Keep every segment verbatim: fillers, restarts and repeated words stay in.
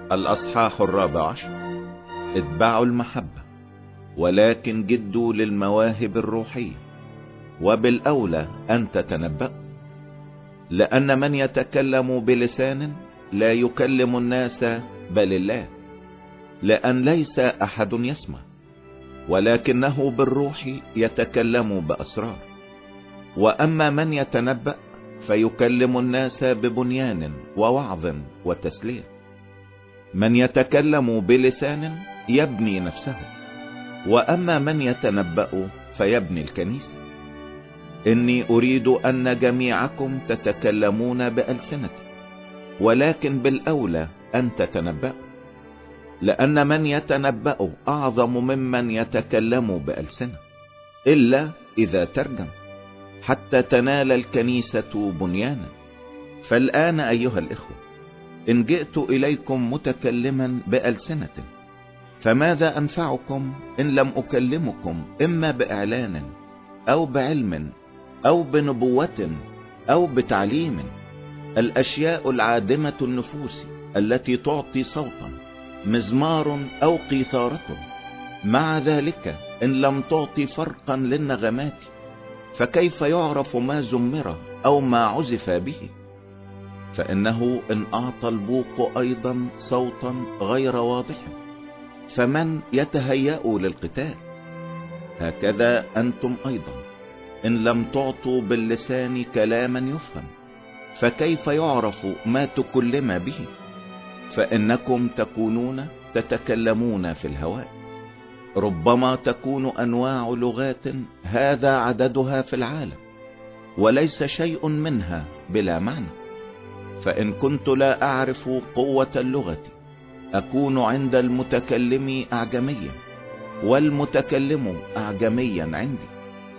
الأصحاح الرابع عشر. اتبعوا المحبة، ولكن جدوا للمواهب الروحية، وبالأولى أن تتنبأوا، لأن من يتكلم بلسان لا يكلم الناس بل الله، لأن ليس أحد يسمع، ولكنه بالروح يتكلم بأسرار. وأما من يتنبأ فيكلم الناس ببنيان ووعظ وتسلية. من يتكلم بلسان يبني نفسه، وأما من يتنبأ فيبني الكنيسة. إني أريد أن جميعكم تتكلمون بألسنة، ولكن بالأولى أن تتنبأوا، لأن من يتنبأ أعظم ممن يتكلم بألسنة، إلا إذا ترجم، حتى تنال الكنيسة بنيانا. فالآن أيها الإخوة، إن جئت إليكم متكلما بألسنة، فماذا أنفعكم إن لم أكلمكم إما بإعلان أو بعلم أو بنبوة أو بتعليم، الأشياء العادمة النفوس التي تعطي صوتا، مزمار أو قيثارة. مع ذلك إن لم تعطي فرقا للنغمات، فكيف يعرف ما زمر أو ما عزف به؟ فإنه إن أعطى البوق أيضا صوتا غير واضح، فمن يتهيأ للقتال؟ هكذا أنتم أيضا إن لم تعطوا باللسان كلاما يفهم، فكيف يعرف ما تكلم به؟ فإنكم تكونون تتكلمون في الهواء. ربما تكون أنواع لغات هذا عددها في العالم، وليس شيء منها بلا معنى. فإن كنت لا أعرف قوة اللغة، أكون عند المتكلم أعجميا، والمتكلم أعجميا عندي.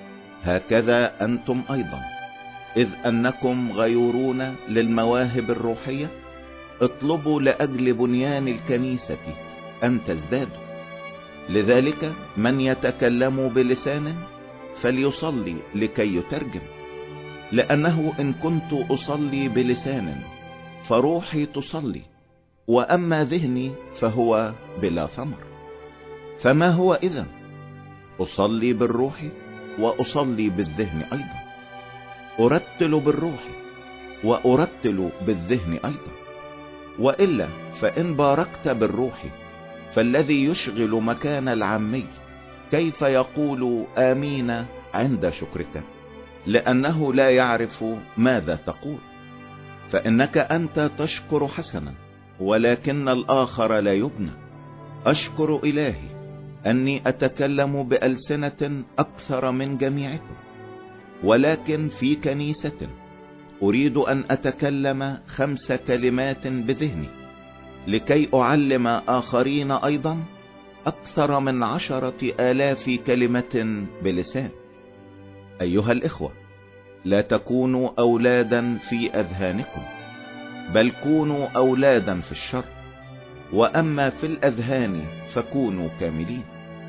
هكذا أنتم أيضا، إذ أنكم غيورون للمواهب الروحية، اطلبوا لأجل بنيان الكنيسة أن تزدادوا. لذلك من يتكلم بلسان فليصلي لكي يترجم، لأنه إن كنت أصلي بلسان فروحي تصلي، وأما ذهني فهو بلا ثمر. فما هو إذن؟ أصلي بالروح وأصلي بالذهن أيضا، أرتل بالروح وأرتل بالذهن أيضا. وإلا فإن باركت بالروح، فالذي يشغل مكان العامي كيف يقول آمين عند شكرك؟ لأنه لا يعرف ماذا تقول. فإنك أنت تشكر حسنا، ولكن الآخر لا يبنى. أشكر إلهي أني أتكلم بألسنة أكثر من جميعكم، ولكن في كنيسة أريد أن أتكلم خمس كلمات بذهني، لكي أعلم آخرين أيضا أكثر من عشرة آلاف كلمة بلسان. أيها الإخوة، لا تكونوا أولادا في أذهانكم، بل كونوا أولادا في الشر، وأما في الأذهان فكونوا كاملين.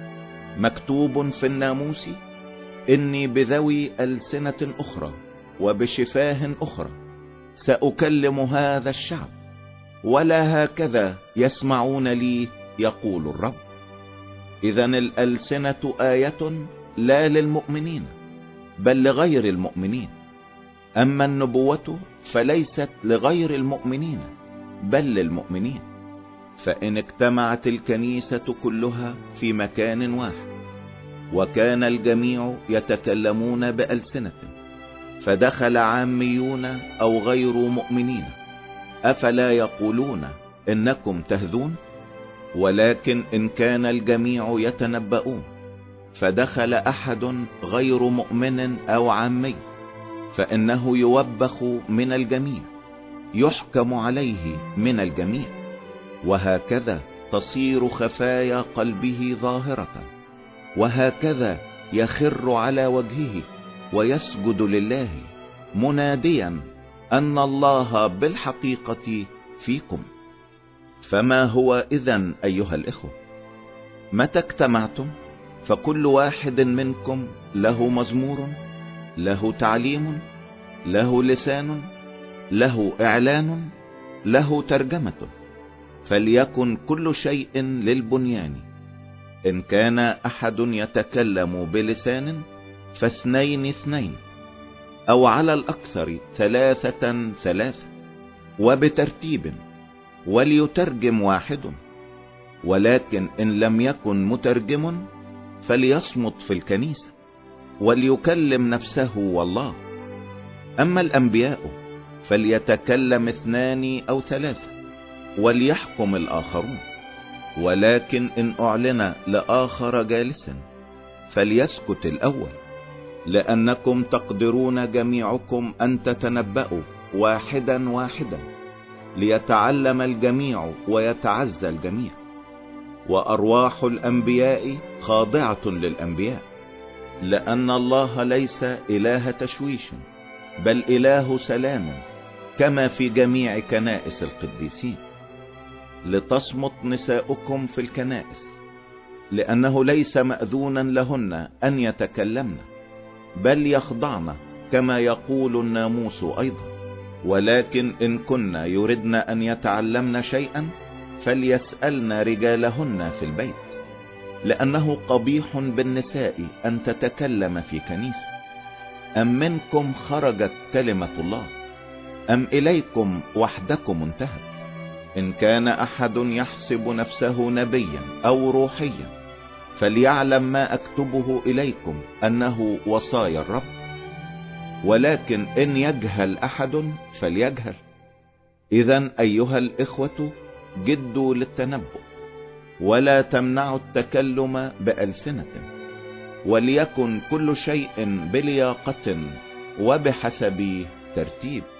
مكتوب في الناموس: إني بذوي ألسنة أخرى وبشفاه أخرى سأكلم هذا الشعب، ولا هكذا يسمعون لي، يقول الرب. إذن الألسنة آية لا للمؤمنين بل لغير المؤمنين، أما النبوة فليست لغير المؤمنين بل للمؤمنين. فإن اجتمعت الكنيسة كلها في مكان واحد، وكان الجميع يتكلمون بألسنة، فدخل عاميون أو غير مؤمنين، أفلا يقولون إنكم تهذون؟ ولكن إن كان الجميع يتنبؤون، فدخل أحد غير مؤمن أو عامي، فإنه يوبخ من الجميع، يحكم عليه من الجميع. وهكذا تصير خفايا قلبه ظاهرة، وهكذا يخر على وجهه ويسجد لله، مناديا أن الله بالحقيقة فيكم. فما هو إذن أيها الإخوة؟ متى اجتمعتم فكل واحد منكم له مزمور، له تعليم، له لسان، له إعلان، له ترجمة. فليكن كل شيء للبنيان. إن كان أحد يتكلم بلسان فاثنين اثنين، أو على الأكثر ثلاثة ثلاثة، وبترتيب، وليترجم واحد. ولكن إن لم يكن مترجم فليصمت في الكنيسة، وليكلم نفسه والله. أما الأنبياء فليتكلم اثنان أو ثلاثة، وليحكم الآخرون. ولكن إن أعلن لآخر جالسا فليسكت الأول، لأنكم تقدرون جميعكم أن تتنبأوا واحدا واحدا، ليتعلم الجميع ويتعزى الجميع. وأرواح الأنبياء خاضعة للأنبياء، لأن الله ليس إله تشويش، بل إله سلام، كما في جميع كنائس القديسين. لتصمت نساؤكم في الكنائس، لأنه ليس مأذونا لهن أن يتكلمن، بل يخضعن كما يقول الناموس أيضا. ولكن إن كن يردن أن يتعلمن شيئا فليسألن رجالهن في البيت، لأنه قبيح بالنساء أن تتكلم في كنيسة. أم منكم خرجت كلمة الله، أم إليكم وحدكم انتهت؟ إن كان أحد يحسب نفسه نبيا أو روحيا فليعلم ما أكتبه إليكم أنه وصايا الرب. ولكن إن يجهل أحد فليجهل. إذن أيها الإخوة جدوا للتنبؤ، ولا تمنعوا التكلم بألسنة، وليكن كل شيء بلياقة وبحسب ترتيب.